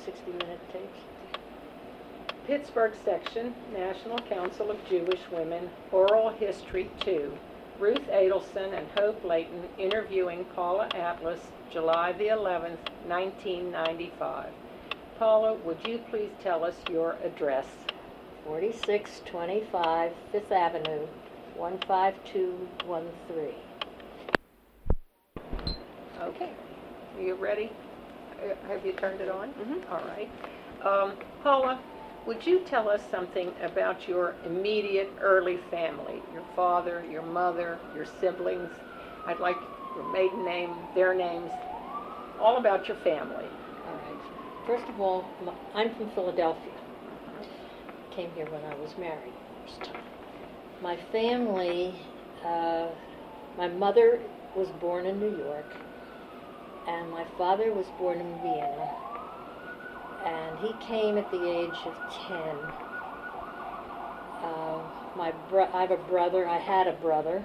60-minute tapes. Pittsburgh Section, National Council of Jewish Women, Oral History 2. Ruth Adelson and Hope Layton interviewing Paula Atlas, July the 11th, 1995. Paula, would you please tell us your address? 4625 Fifth Avenue, 15213. Okay. Are you ready? Have you turned it on? Mm-hmm. All right. Paula, would you tell us something about your immediate early family? Your father, your mother, your siblings. I'd like your maiden name, their names, all about your family. All right. First of all, I'm from Philadelphia. Came here when I was married first time. My family, my mother was born in New York, and my father was born in Vienna, and he came at the age of 10. I have a brother. I had a brother.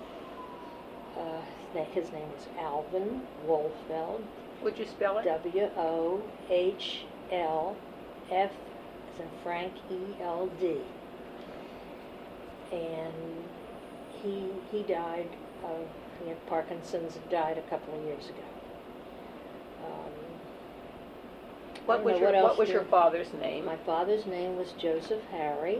His name was Alvin Wolfeld. Would you spell it? WOHLF as in Frank ELD. And he died of, he had Parkinson's, died a couple of years ago. What was your father's name? My father's name was Joseph Harry.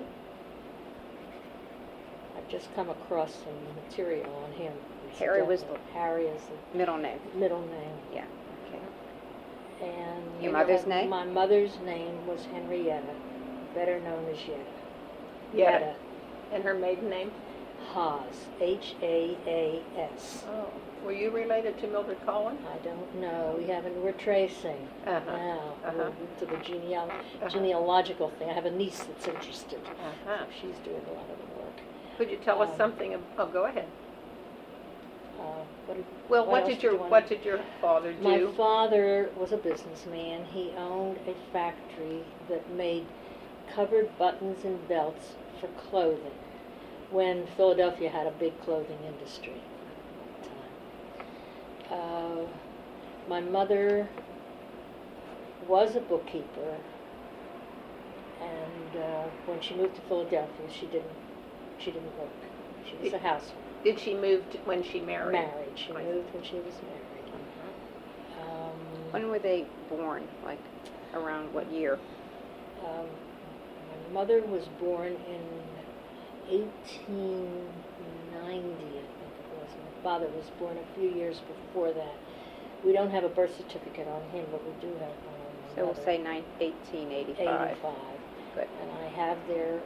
I've just come across some material on him. Harry was the Harry is the middle name. middle name. Yeah. Okay. And Your mother's name? My mother's name was Henrietta, better known as Yetta. Yetta. And her maiden name? Haas, Haas. Oh. Were you related to Mildred Collin? I don't know. We're tracing now. We're into the genealogical thing. I have a niece that's interested. So she's doing a lot of the work. Could you tell us something? Go ahead. What did your father do? My father was a businessman. He owned a factory that made covered buttons and belts for clothing when Philadelphia had a big clothing industry at the time. My mother was a bookkeeper, and when she moved to Philadelphia, she didn't work. She was a housewife. Did she move when she married? Married. She moved when she was married. When were they born? Like, around what year? My mother was born in 1890, I think it was. My father was born a few years before that. We don't have a birth certificate on him, but we do have one on my So mother. we'll say 1885. 85. Good. And I have their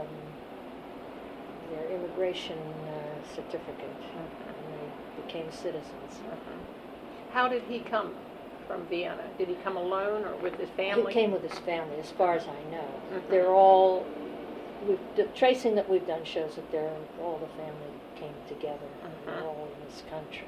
immigration certificate, and they became citizens. How did he come from Vienna? Did he come alone or with his family? He came with his family, as far as I know. They're all, the tracing that we've done shows that all the family came together. They're all in this country.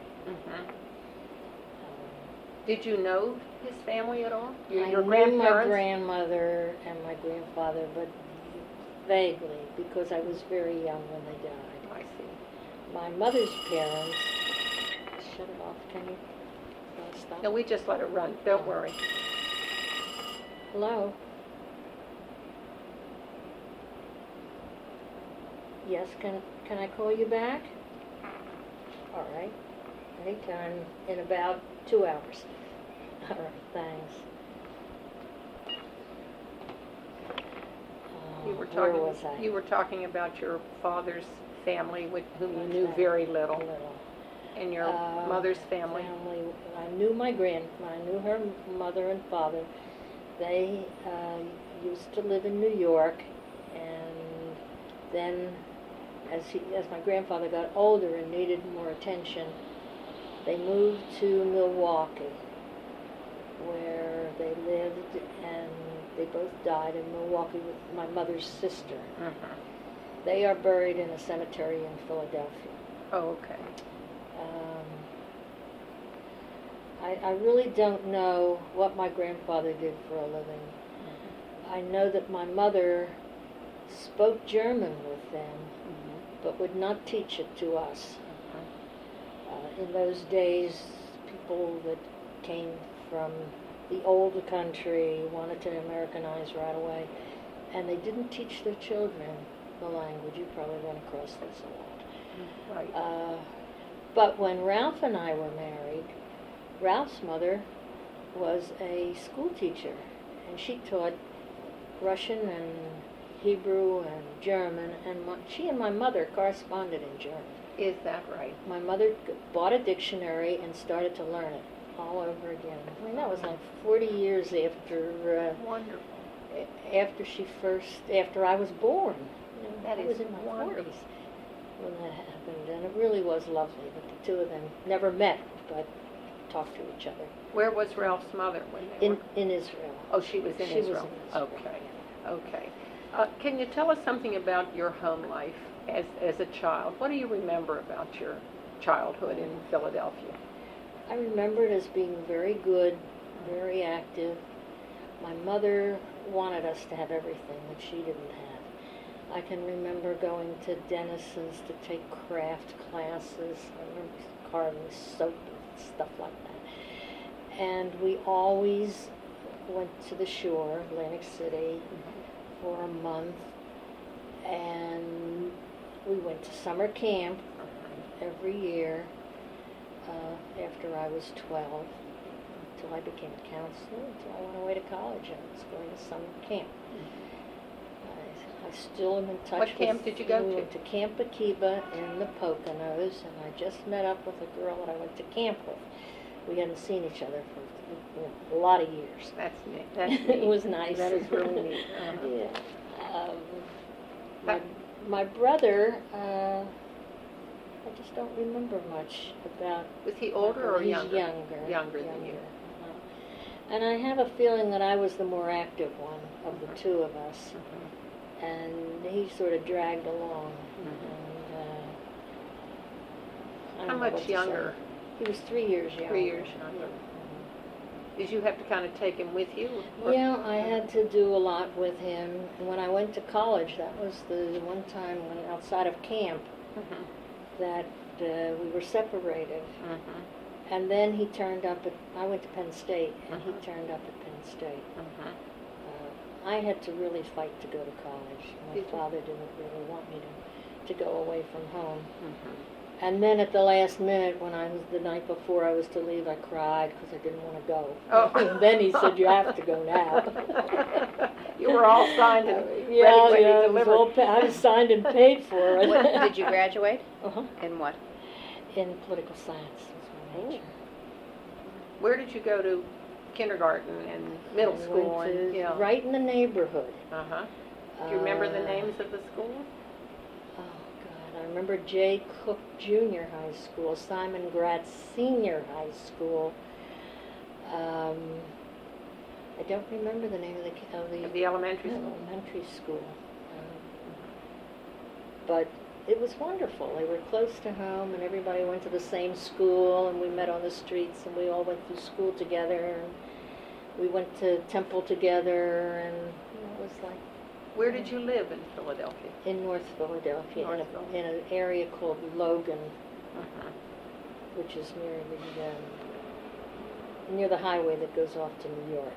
Did you know his family at all? Your I knew grandparents? my grandmother and my grandfather, but vaguely, because I was very young when they died. I see. My mother's parents, shut it off, can you stop? No, we just let it run. Don't worry. Hello? Yes, can I call you back? All right. Anytime in about 2 hours. All right, thanks. Where was I? You were talking about your father's family, whom you knew Exactly. very little, and your mother's family. I knew I knew her mother and father. They used to live in New York, and then as my grandfather got older and needed more attention, they moved to Milwaukee, where they lived, and they both died in Milwaukee with my mother's sister. They are buried in a cemetery in Philadelphia. Oh, okay. I really don't know what my grandfather did for a living. I know that my mother spoke German with them, but would not teach it to us. In those days, people that came from the old country, wanted to Americanize right away, and they didn't teach their children the language. You probably run across this a lot. Right. But when Ralph and I were married, Ralph's mother was a school teacher, and she taught Russian and Hebrew and German, and she and my mother corresponded in German. Is that right? My mother bought a dictionary and started to learn it all over again. I mean, that was like 40 years after Wonderful. after I was born. You know, That I is was in my wonderful. 40s when that happened, and it really was lovely. But the two of them never met, but talked to each other Where was Ralph's mother when they were? in Israel. Oh, she was in She was Israel. in Israel. Okay. Okay. Can you tell us something about your home life as a child? What do you remember about your childhood in Philadelphia? I remember it as being very good, very active. My mother wanted us to have everything that she didn't have. I can remember going to Dennison's to take craft classes. I remember carving soap and stuff like that. And we always went to the shore, Atlantic City, for a month. And we went to summer camp every year after I was 12, until I became a counselor, until I went away to college and was going to summer camp. I still am in touch What camp did you go We to? went to Camp Akiba in the Poconos, and I just met up with a girl that I went to camp with. We hadn't seen each other for a lot of years. That's neat. That's neat. It was nice. That is really neat. Yeah. My brother, I just don't remember much about. Was he older or He's younger? Younger. Younger than you. Uh-huh. And I have a feeling that I was the more active one of the two of us, and he sort of dragged along. And, I How don't know what much to say. younger? He was 3 years younger. 3 years younger. Did you have to kind of take him with you? Or- Yeah, I had to do a lot with him. And when I went to college, that was the one time when outside of camp Mhm. that we were separated. Mhm. And then he turned up at, I went to Penn State, and Mhm. he turned up at Penn State. Mhm. I had to really fight to go to college. My Did you? father didn't really want me to go away from home. Mhm. And then at the last minute, when I was, the night before I was to leave, I cried because I didn't want to go. Oh. And then he said, "You have to go now." You were all signed and Yeah, ready when yeah, he it was delivered. all I was signed and paid for it. What, did you graduate? Uh-huh. In what? In political science was my major. Where did you go to kindergarten and middle I school? went And, to yeah. right in the neighborhood. Uh-huh. Do you remember the Uh, names of the schools? Oh, God. I remember J. Cook Junior High School, Simon Gratz Senior High School. I don't remember the name of The elementary school? elementary school. But it was wonderful. They were close to home, and everybody went to the same school, and we met on the streets, and we all went through school together, and we went to temple together, and it was like Where did you live in Philadelphia? in North Philadelphia, North in Philadelphia. an area called Logan, Uh-huh. which is near the highway that goes off to New York.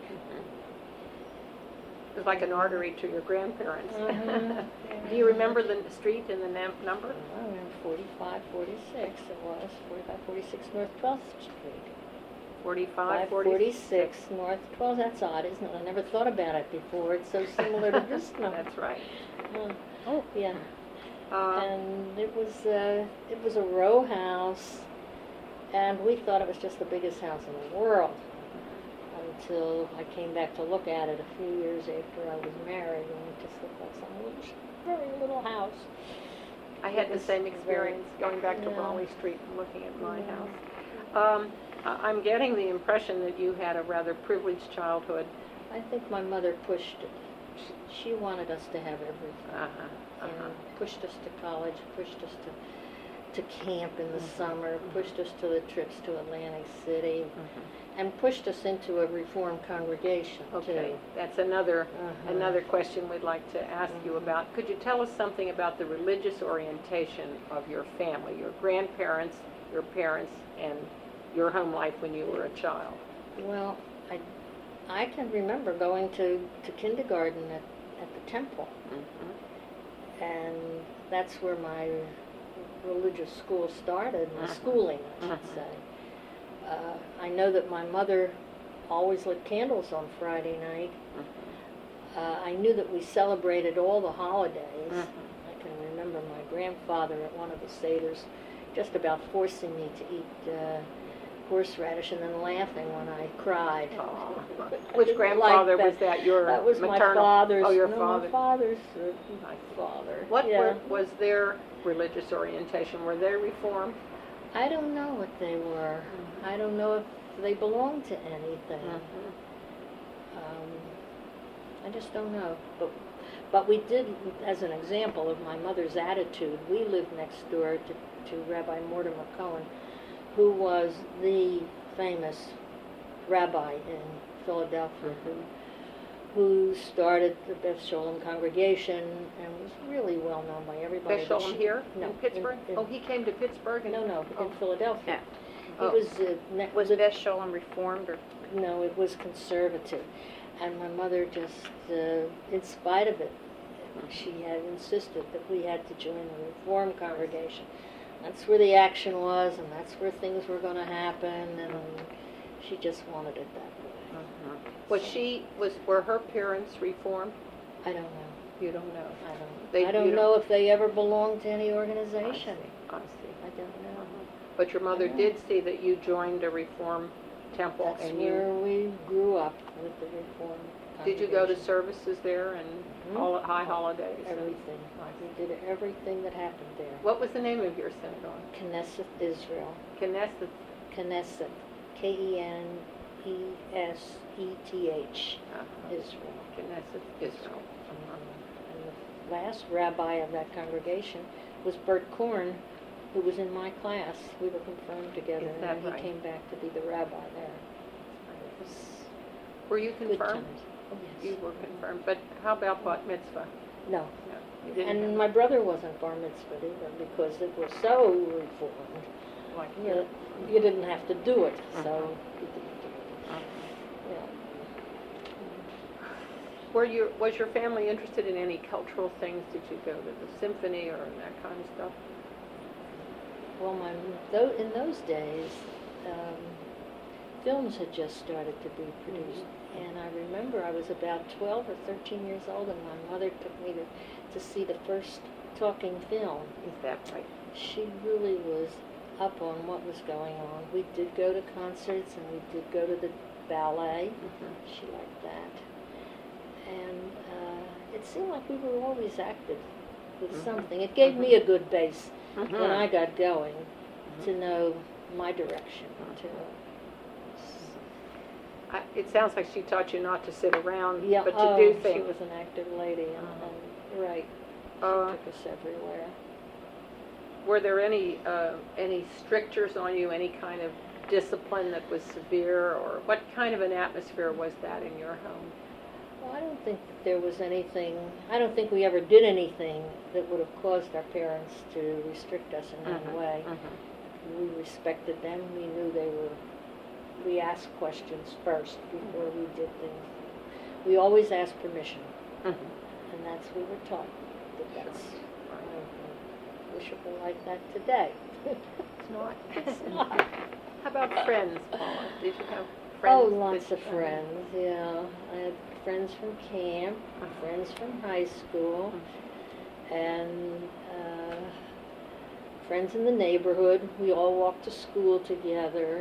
It was like an artery to your grandparents. Mhm. Do you remember the street and the number? I remember 4546 it was, 4546 North 12th Street. 45, 546 North 12th, that's odd, isn't it? I never thought about it before, it's so similar to this number. That's right. Oh, yeah. Uh, And it was a row house, and we thought it was just the biggest house in the world until I came back to look at it a few years after I was married, and it just looked like some very little house. I had it the was same very- experience going back to yeah. Raleigh Street and looking at my Yeah. house. I'm getting the impression that you had a rather privileged childhood. I think my mother pushed it. She wanted us to have everything. Uh-huh. And pushed us to college, pushed us to camp in the Mhm. summer, pushed us to the trips to Atlantic City, Mhm. and pushed us into a Reformed congregation, Okay, too. that's another Uh-huh. another question we'd like to ask you Mhm. about. Could you tell us something about the religious orientation of your family, your grandparents, your parents, and your home life when you were a child? Well, I can remember going to kindergarten at the temple, Mhm. and that's where my religious school started, my Mhm. schooling, I should Mhm. say. I know that my mother always lit candles on Friday night. Mhm. I knew that we celebrated all the holidays. Mhm. I can remember my grandfather at one of the Seder's just about forcing me to eat horseradish and then laughing when I cried. Aw. I Which didn't grandfather like was that? Your That was maternal? my father's. Oh, your no, father. my father's I see. father. What yeah. was their religious orientation? Were they Reformed? I don't know what they were. Mhm. I don't know if they belonged to anything. Mhm. I just don't know. But we did, as an example of my mother's attitude, we lived next door to Rabbi Mortimer Cohen, who was the famous rabbi in Philadelphia, who started the Beth Sholem congregation and was really well known by everybody. Beth but Sholem she- here No, in Pittsburgh? in- Oh, he came to Pittsburgh? No, Oh. in Philadelphia. Yeah. He was Was Beth Sholem Reformed or? No, it was conservative. And my mother just, in spite of it, she had insisted that we had to join the Reform congregation. That's where the action was, and that's where things were going to happen, and she just wanted it that way. Were her parents Reformed? I don't know. You don't know. I don't know if they ever belonged to any organization. I see. I don't know. But your mother know. did see that you joined a Reform temple, That's and where we grew up with the Reform did you go to congregation. services there and Mhm. high holidays? and- Everything. We did everything that happened there. What was the name of your synagogue? Knesset Israel. Knesset. Knesset. Kenesseth. Israel. Knesset Israel. And the last rabbi of that congregation was Bert Korn, who was in my class. We were confirmed together, Is that and he right? came back to be the rabbi there. It was Were you good confirmed? times. Oh, yes. You were confirmed, but how about bat mitzvah? No. No, you didn't have And my brother wasn't bar mitzvah either because it was so reformed. like You, here. you didn't have to do it, so Mhm. you didn't do it. Yeah. Was your family interested in any cultural things? Did you go to the symphony or that kind of stuff? Well, in those days, films had just started to be produced, and I remember I was about 12 or 13 years old, and my mother took me to see the first talking film. Is that right? She really was up on what was going on. We did go to concerts, and we did go to the ballet. Mhm. She liked that. And it seemed like we were always active with Mhm. something. It gave me a good base Mhm. when I got going to know my direction. It sounds like she taught you not to sit around, Yeah, but to oh, do she things. was an active lady, and right, she Uh, took us everywhere. Were there any strictures on you, any kind of discipline that was severe, or what kind of an atmosphere was that in your home? Well, I don't think that there was anything, I don't think we ever did anything that would have caused our parents to restrict us in any Mhm, way. mhm. We respected them, we knew we asked questions first before we did things. We always asked permission, Mhm. and we were taught that's, I wish it were like that today. It's not. It's not. How about friends, Paula? Did you have Oh, friends? lots that- of friends, yeah. I had friends from camp, friends from high school, and friends in the neighborhood. We all walked to school together.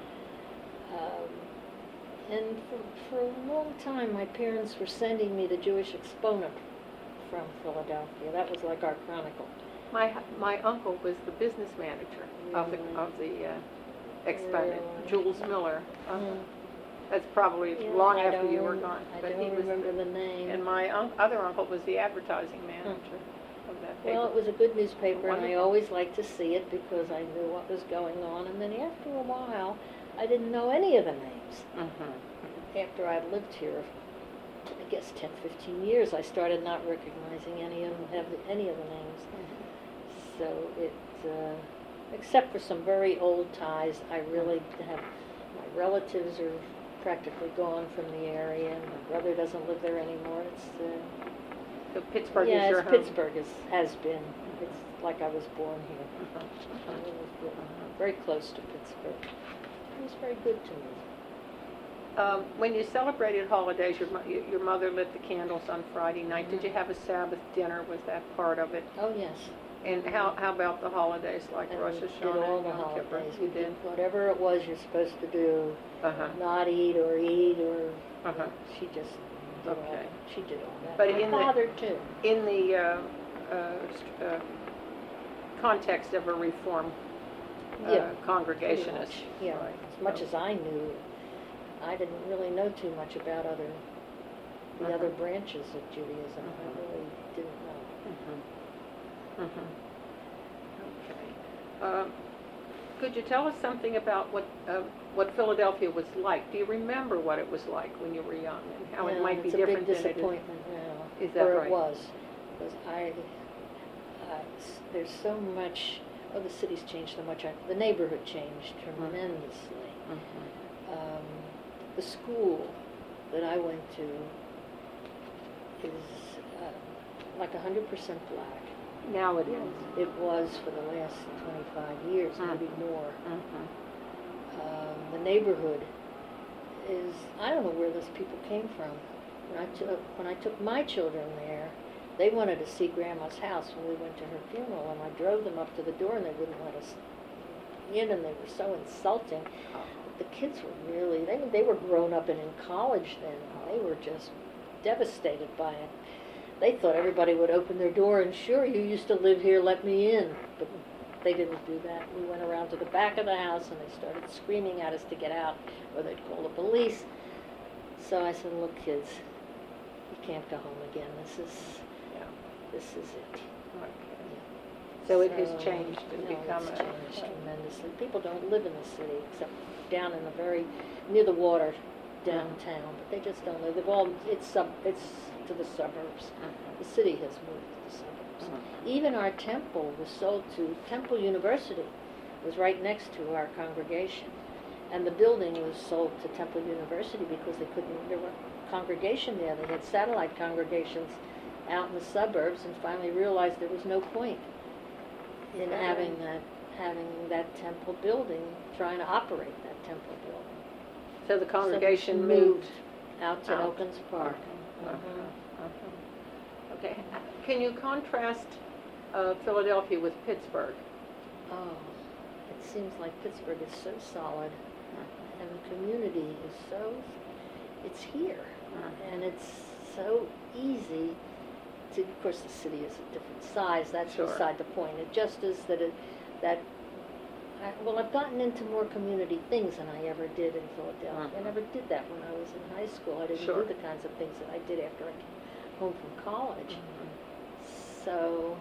And for a long time, my parents were sending me the Jewish Exponent from Philadelphia. That was like our chronicle. My uncle was the business manager of the Exponent, Really? Jules Miller. Mhm. That's probably Yeah, long I after don't you were rem- gone. I But don't he was remember the name. And my other uncle was the advertising manager of that paper. Well, it was a good newspaper, and I Wonderful. always liked to see it because I knew what was going on. And then after a while, I didn't know any of the names. Mhm. After I'd lived here, I guess 10, 15 years, I started not recognizing any of the names. So it, except for some very old ties, I really have, my relatives are practically gone from the area, and my brother doesn't live there anymore. So Pittsburgh Yeah, is your it's home? Pittsburgh has been. It's like I was born here. I was born very close to Pittsburgh. It was very good to me. When you celebrated holidays, your mother lit the candles on Friday night. Did you have a Sabbath dinner? Was that part of it? Oh, yes. And how about the holidays, like And Rosh we Hashanah did all and the Yom Kippur? holidays. You We did? did whatever it was you're supposed to do. Uh-huh. Not eat or eat or. Uh-huh. She just did all. Okay. She did all that. But My in the- father too. In the context of a Reform Yeah, congregationist. Pretty much, yeah. Right. As much as I knew, I didn't really know too much about the Uh-huh. other branches of Judaism. I really didn't know. Mhm. Okay. Could you tell us something about what Philadelphia was like? Do you remember what it was like when you were young, and how it Yeah, might be it's different a big than it is? disappointment now. Is that or right? it was, because there's so much. Oh, the city's changed so much. The neighborhood changed tremendously. Mhm. The school that I went to is like 100% black. Now it is. It was for the last 25 years, maybe more. Mhm. The neighborhood is, I don't know where those people came from. When I took my children there, they wanted to see Grandma's house when we went to her funeral, and I drove them up to the door and they wouldn't let us in, and they were so insulting. The kids were really, they were grown up and in college then. They were just devastated by it. They thought everybody would open their door and, sure, you used to live here, let me in. But they didn't do that. We went around to the back of the house and they started screaming at us to get out, or they'd call the police. So I said, look, kids, you can't go home again. This is it. Okay. So it has changed and become it's changed tremendously. People don't live in the city except down in near the water downtown, but they just don't live. It's to the suburbs. The city has moved to the suburbs. Even our temple was sold to Temple University. It was right next to our congregation, and the building was sold to Temple University because there were congregation there. They had satellite congregations out in the suburbs, and finally realized there was no point in having that temple building, trying to operate that temple building. So the congregation So moved out to Elkins Park. Okay. Can you contrast Philadelphia with Pittsburgh? Oh, it seems like Pittsburgh is so solid, and the community is it's here, and it's so easy to, of course the city is a different size, that's Sure. beside the point. It just is I've gotten into more community things than I ever did in Philadelphia. I never did that when I was in high school. I didn't Sure. do the kinds of things that I did after I came home from college. So,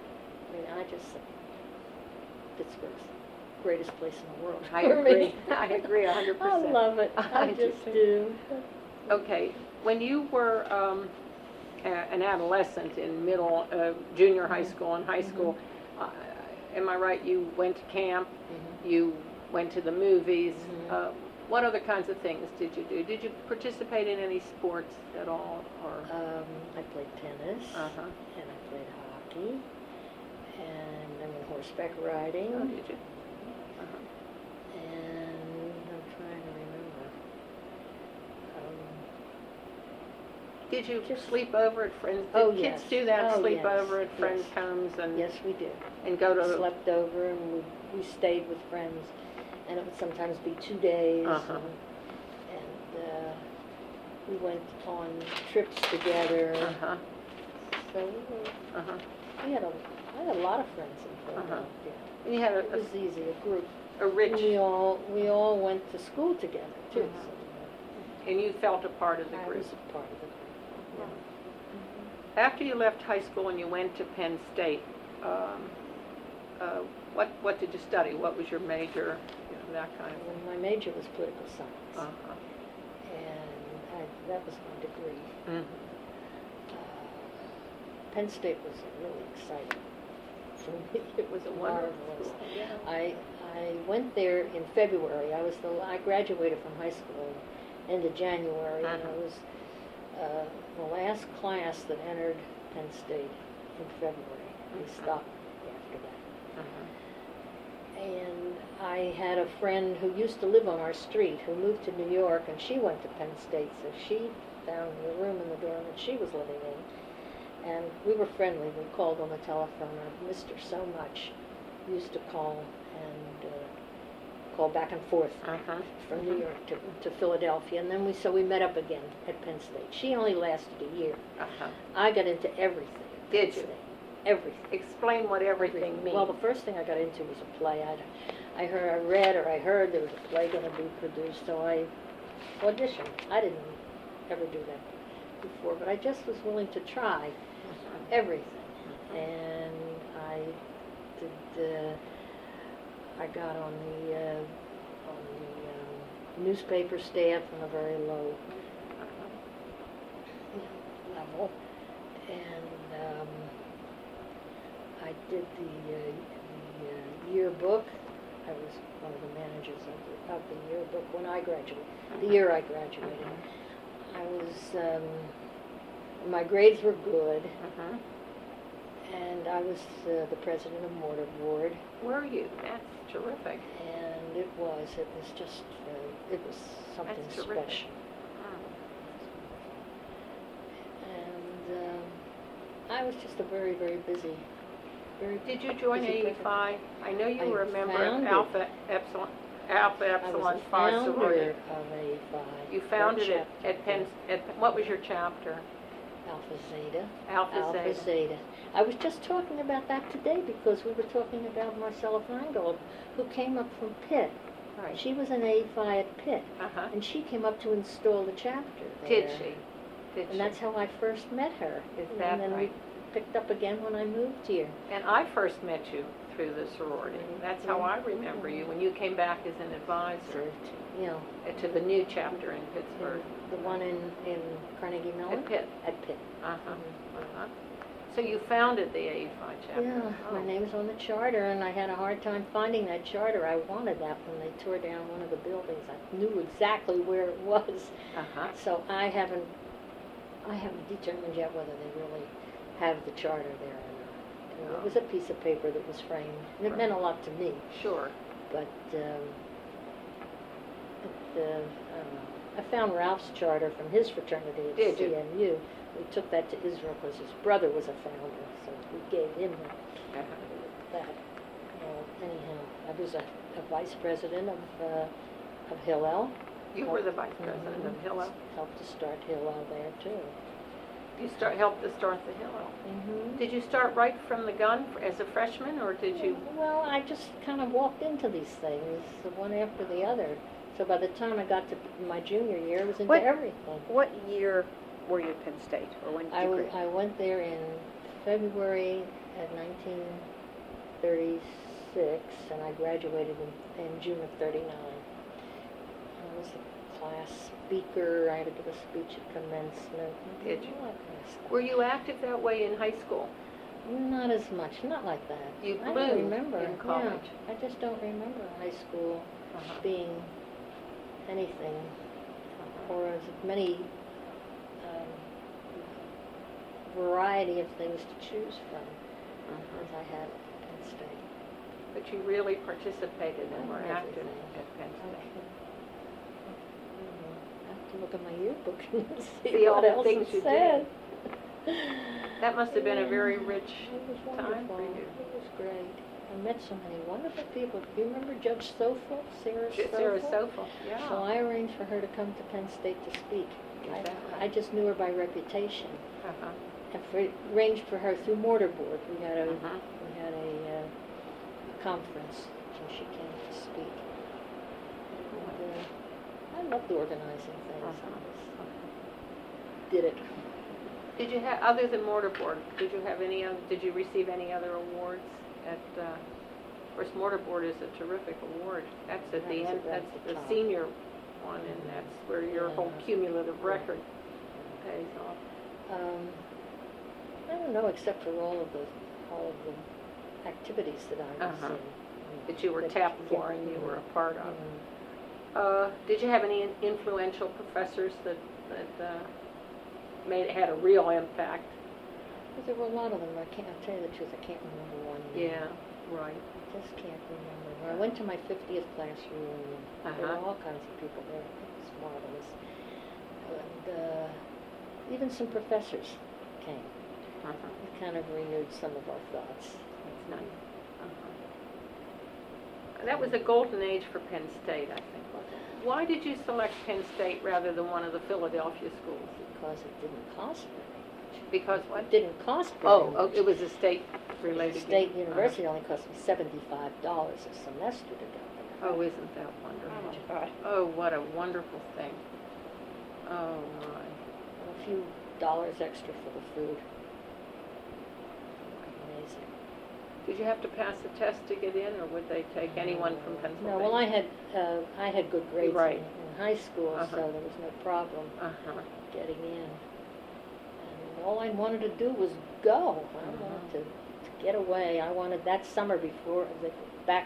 Pittsburgh's the greatest place in the world. I for me. agree. I agree 100%. I love it. I do just too. do. Okay. When you were an adolescent in junior high school and high school, am I right, you went to camp, you went to the movies. What other kinds of things did you do? Did you participate in any sports at all? Or I played tennis, Uh-huh. and I played hockey, and I went horseback riding, Oh, did you? and I'm trying to remember. Did you Just- sleep over at friends? Oh, Did kids yes. do that? Oh, Sleep yes. over at friends' Yes. homes and Yes, we did. go to Slept over, and we stayed with friends, and it would sometimes be 2 days, Uh-huh. and we went on trips together. Uh-huh. So Uh-huh. I had a lot of friends in Philadelphia. And you had It was easy, a group. a rich, We all went to school together too. Uh-huh. and you felt a part of the So I group. was a part of the group. After you left high school and you went to Penn State, what did you study? What was your major? That kind of thing. My major was political science, Uh-huh. and that was my degree. Mhm. Penn State was really exciting for me. It was Wonderful marvelous. school, yeah. I went there in February. I graduated from high school into January, and Uh-huh. I was the last class that entered Penn State in February. We Mhm. stopped after that. Mhm. And I had a friend who used to live on our street who moved to New York, and she went to Penn State, so she found the room in the dorm that she was living in. And we were friendly. We called on the telephone. I missed her so much. We used to call and call back and forth Uh-huh. from New York to Philadelphia. And then we met up again at Penn State. She only lasted a year. Uh-huh. I got into everything at Did Penn you? State. Everything. Explain what everything means. Well, the first thing I got into was a play. I heard there was a play going to be produced, so I auditioned. I didn't ever do that before, but I just was willing to try everything. And I did. I got on the newspaper staff on a very low level, and I did the yearbook. I was one of the managers of the yearbook when I graduated. The year I graduated, I was. My grades were good, Uh-huh. and I was the president of Mortar Board. Were you? That's terrific. And it was just, it was something That's terrific. special. Mm. And I was just a very, very busy, very Did you join busy person. AE5? I know you I were a member of founded- Alpha Epsilon I was Phi a founder sorority. of AE5. You founded it chapter, at Penn. What was your chapter? Alpha Zeta. Alpha Zeta. I was just talking about that today because we were talking about Marcella Feingold, who came up from Pitt. Right. She was an AE5 at Pitt, Uh-huh. and she came up to install the chapter Did there. she? Did she? And that's how I first met her. Is that And then right? we picked up again when I moved here. And I first met you through the sorority. That's how I remember you, when you came back as an advisor You know, to the new chapter in Pittsburgh. the one in Carnegie Mellon? At Pitt. At Pitt. Uh-huh. Mhm. Uh-huh. So you founded the AE5 chapter? Yeah, Oh. my name's on the charter, and I had a hard time finding that charter. I wanted that when they tore down one of the buildings. I knew exactly where it was. Uh-huh. So I haven't determined yet whether they really have the charter there or not. And it was a piece of paper that was framed, and it meant a lot to me. Sure. But I don't know. I found Ralph's charter from his fraternity at Did you? CMU. We took that to Israel because his brother was a founder, so we gave him Uh-huh. that. Anyhow, I was a vice president of Hillel. You were the vice president of Hillel. Helped to start Hillel there too. You helped to start the Hillel. Mm-hmm. Did you start right from the gun as a freshman, or did you? Well, I just kind of walked into these things, one after the other. So by the time I got to my junior year, I was into What- everything. What year were you at Penn State, or when did you graduate? I went there in February of 1936, and I graduated in June of 39. I was the class speaker. I had to give a speech at commencement. Did you? All that kind of stuff. Were you active that way in high school? Not as much, not like that. You I don't bloomed remember. in college. Yeah, I just don't remember high school Uh-huh. being anything, or as many variety of things to choose from Uh-huh. as I had at Penn State. But you really participated and were Everything. active at Penn State. I have to look at my yearbook and see See all what the else things it you said. That must have been a very rich It was time wonderful. for you. It was great. I met so many wonderful people. Do you remember Judge Stoffel, Sarah Stoffel? Sarah Stoffel, yeah. So I arranged for her to come to Penn State to speak. Is that right? I just knew her by reputation. Uh-huh. And arranged for her through Mortar Board. We had a Uh-huh. conference, so she came to speak. And, I loved organizing things. Uh-huh. I just did it. Did you have, other than Mortar Board, did you have any? Did you receive any other awards at? Of course, Mortar Board is a terrific award. That's at the That's end. at That's the the top. senior one, and that's where your whole Yeah. cumulative record pays off. I don't know, except for all of the activities that I was Uh-huh. in. That you were tapped for and you were a part of. Did you have any influential professors that had a real impact? But there were a lot of them. I'll tell you the truth, I can't remember one name. Yeah, right. I just can't remember. I went to my 50th class reunion. There were all kinds of people there. It was marvelous. And even some professors came. It kind of renewed some of our thoughts. That's nice. That was a golden age for Penn State, I think, wasn't it? Why did you select Penn State rather than one of the Philadelphia schools? Because it didn't cost very much. Because what? It didn't cost very much. It was a state-related. State university only cost me $75 a semester to go there. Oh, isn't that wonderful? Oh, my God. Oh, what a wonderful thing. Oh, my. A few dollars extra for the food. Amazing. Did you have to pass a test to get in, or would they take anyone from Pennsylvania? No, well, I had good grades Right. in high school, so there was no problem getting in. And all I wanted to do was go. I wanted to get away. I wanted that summer before back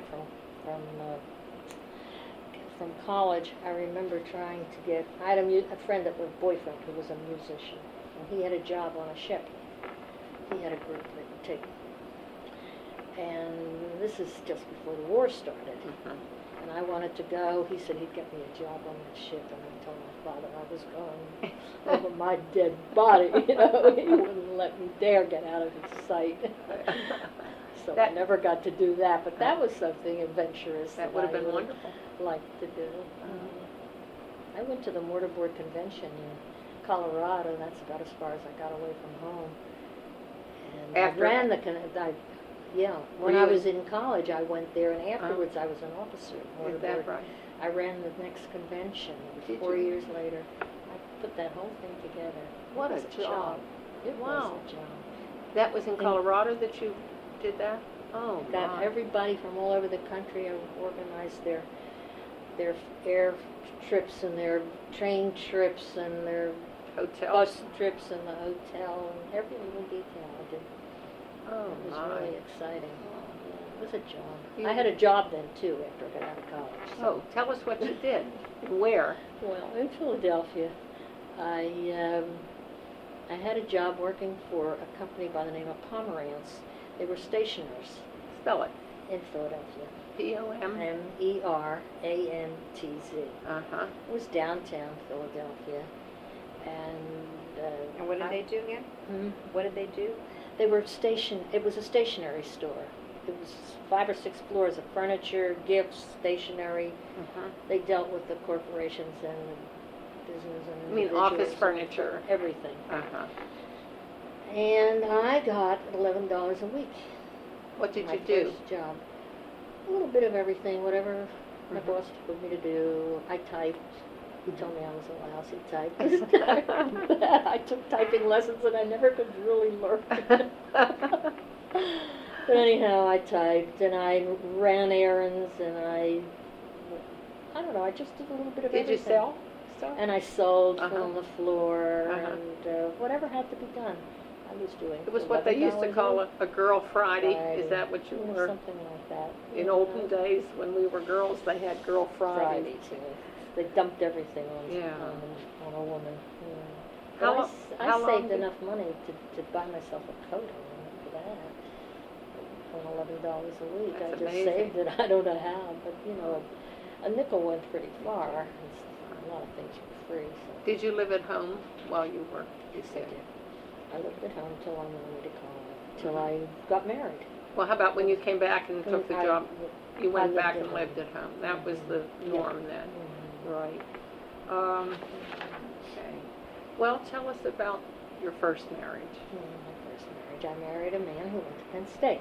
from college. I remember trying to get. I had a friend, a boyfriend who was a musician, and he had a job on a ship. He had a group that would take. And this is just before the war started. And I wanted to go. He said he'd get me a job on that ship, and I told my father I was going over my dead body. You know, he wouldn't let me dare get out of his sight. So I never got to do that, but that was something adventurous. That would have been wonderful. Liked to do. I went to the Mortarboard Convention in Colorado, and that's about as far as I got away from home. And I ran when I was in college, I went there, and afterwards I was an officer at Mortarboard. Is that right? I ran the next convention. It was 4 years later. I put that whole thing together. What a job. It was a job. That was in Colorado that you did that? Oh, got everybody from all over the country. I organized their air trips and their train trips and their bus trips and the hotel and every little detail I did. Oh, it was really exciting. Yeah, it was a job. I had a job then too after I got out of college. So. Oh, tell us what you did. Where? Well, in Philadelphia, I had a job working for a company by the name of Pomerantz. They were stationers. Spell it. In Philadelphia. P-O-M-M-E-R-A-N-T-Z. It was downtown Philadelphia. And what did they do again? What did they do? They were it was a stationery store. It was 5 or 6 floors of furniture, gifts, stationery. They dealt with the corporations and the business and you mean office furniture? Everything. And I got $11 a week. What did you do? My first job. A little bit of everything, whatever my boss told me to do. I typed. He told me I was a lousy typist. I took typing lessons and I never could really learn. But anyhow, I typed and I ran errands and I don't know, I just did a little bit of everything. Did you sell stuff? And I sold on the floor and whatever had to be done. I was doing. It was what they used to call a Girl Friday. Is that what you were? Something like that. In olden days, when we were girls, they had Girl Friday. They dumped everything on a woman. Yeah. I saved enough money to buy myself a coat for that. On $11 a week. That's I just amazing. saved it. I don't know how, but a nickel went pretty far. A lot of things were free. So. Did you live at home while you worked? Yes, I did. I lived at home till I went away to college, till I got married. Well, how about when you came back and took the job? You went back and home. lived at home. That was the norm then. Right. Okay. Well, tell us about your first marriage. My first marriage. I married a man who went to Penn State.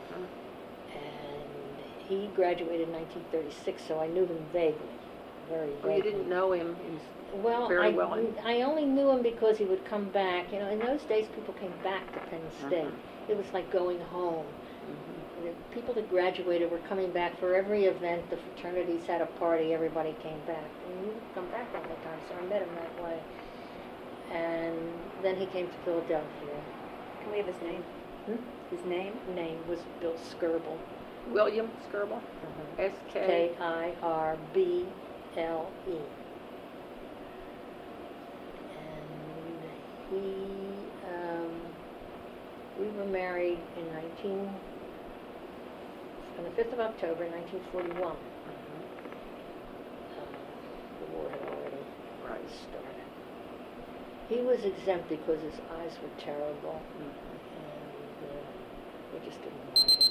And he graduated in 1936, so I knew him vaguely, very vaguely. Well, you didn't know him very well. I only knew him because he would come back. In those days, people came back to Penn State. It was like going home. The people that graduated were coming back for every event. The fraternities had a party. Everybody came back. And he would come back all the time, so I met him that way. And then he came to Philadelphia. Can we have his name? His name? Name was Bill Skirbel. William Skirbel? S-K? K-I-R-B-E-L. And we were married on the 5th of October, 1941. The war had already started. He was exempt because his eyes were terrible, and we just didn't want him.